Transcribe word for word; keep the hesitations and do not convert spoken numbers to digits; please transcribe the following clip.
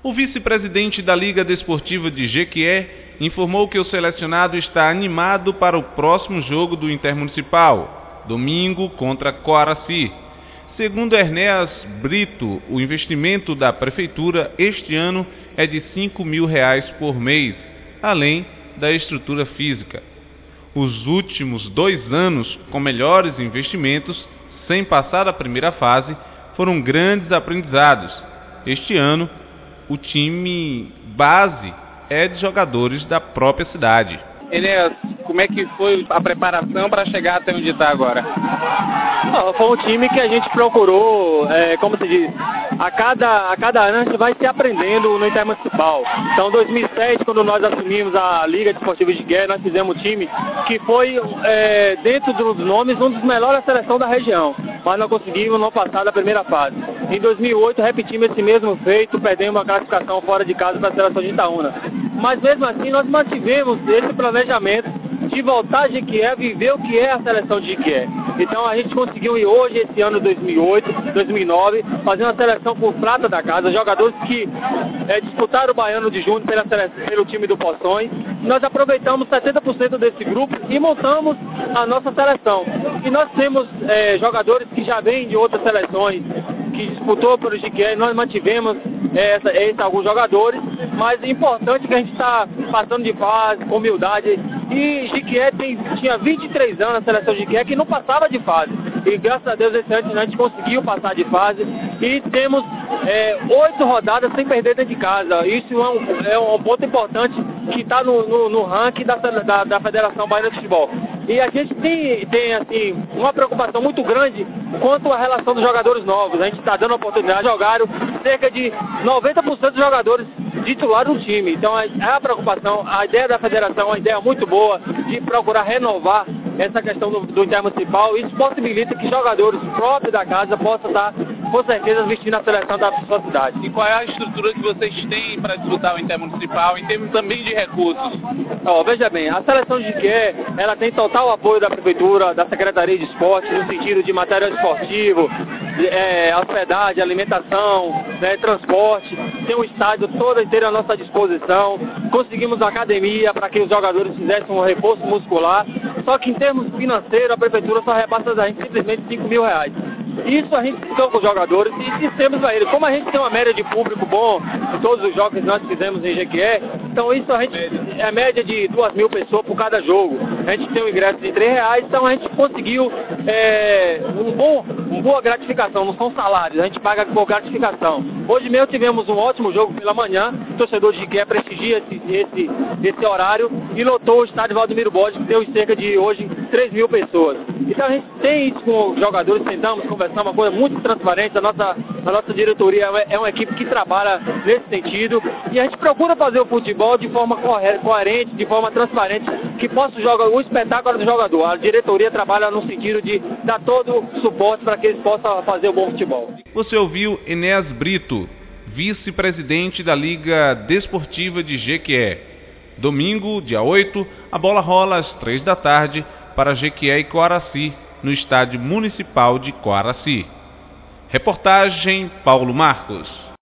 O vice-presidente da Liga Desportiva de Jequié informou que o selecionado está animado para o próximo jogo do Intermunicipal, domingo contra Coaraci. Segundo Enéas Brito, o investimento da Prefeitura este ano é de cinco mil reais por mês, além da estrutura física. Os últimos dois anos, com melhores investimentos, sem passar da primeira fase, foram grandes aprendizados. Este ano, o time base é de jogadores da própria cidade. Enéas, como é que foi a preparação para chegar até onde está agora? Não, foi um time que a gente procurou, é, como se diz, a cada, a cada ano a gente vai se aprendendo no Intermunicipal. Então, em dois mil e sete, quando nós assumimos a Liga Desportiva de Jequié, nós fizemos um time que foi, é, dentro dos nomes, um dos melhores da seleção da região, mas não conseguimos não passar da primeira fase. Em dois mil e oito, repetimos esse mesmo feito, perdemos a classificação fora de casa para a seleção de Itaúna. Mas mesmo assim, nós mantivemos esse planejamento de voltar a Jequié, viver o que é a seleção de Jequié. Então a gente conseguiu ir hoje, esse ano dois mil e oito, dois mil e nove, fazer uma seleção por prata da casa, jogadores que é, disputaram o Baiano de Junho pela seleção, pelo time do Poções. Nós aproveitamos setenta por cento desse grupo e montamos a nossa seleção. E nós temos é, jogadores que já vêm de outras seleções, que disputou pelo Jequié, nós mantivemos essa, essa, alguns jogadores, mas é importante que a gente está passando de fase, com humildade, e Jequié tem, tinha vinte e três anos na seleção de Jequié que não passava de fase, e graças a Deus esse ano a gente conseguiu passar de fase, e temos é, oito rodadas sem perder dentro de casa. Isso é um, é um ponto importante que está no, no, no ranking da, da, da Federação Baiana de Futebol. E a gente tem, tem assim, uma preocupação muito grande quanto à relação dos jogadores novos. A gente está dando a oportunidade, jogaram cerca de noventa por cento dos jogadores titulares do time. Então é a preocupação, a ideia da federação é uma ideia muito boa de procurar renovar essa questão do, do Intermunicipal. Isso possibilita que jogadores próprios da casa possam estar, com certeza, vestindo a seleção da sua cidade. E qual é a estrutura que vocês têm para disputar o Intermunicipal, em termos também de recursos? Oh, veja bem, a seleção de Jequié, ela tem total apoio da Prefeitura, da Secretaria de Esporte, no sentido de material esportivo, de, é, hospedagem, alimentação, né, transporte. Tem um estádio todo inteiro à nossa disposição. Conseguimos academia para que os jogadores fizessem um reforço muscular. Só que em termos financeiros, a Prefeitura só repassa a gente simplesmente cinco mil reais. Isso a gente ficou com os jogadores e dissemos para eles. Como a gente tem uma média de público bom em todos os jogos que nós fizemos em Jequié, então isso a gente é média de duas mil pessoas por cada jogo. A gente tem um ingresso de três reais, então a gente conseguiu é, um bom, uma boa gratificação, não são salários, a gente paga por gratificação. Hoje mesmo tivemos um ótimo jogo pela manhã, o torcedor de Jequié prestigia esse, esse, esse horário e lotou o estádio Valdemiro Borges, que deu cerca de hoje três mil pessoas. Então a gente tem isso com os jogadores, sentamos, conversamos, uma coisa muito transparente, a nossa, a nossa diretoria é uma equipe que trabalha nesse sentido e a gente procura fazer o futebol de forma coerente, de forma transparente, que possa jogar o espetáculo do jogador. A diretoria trabalha no sentido de dar todo o suporte para que eles possam fazer o bom futebol. Você ouviu Enéas Brito, vice-presidente da Liga Desportiva de Jequié. Domingo, dia oito, a bola rola às três da tarde para Jequié e Coaraci, no Estádio Municipal de Coaraci. Reportagem Paulo Marcos.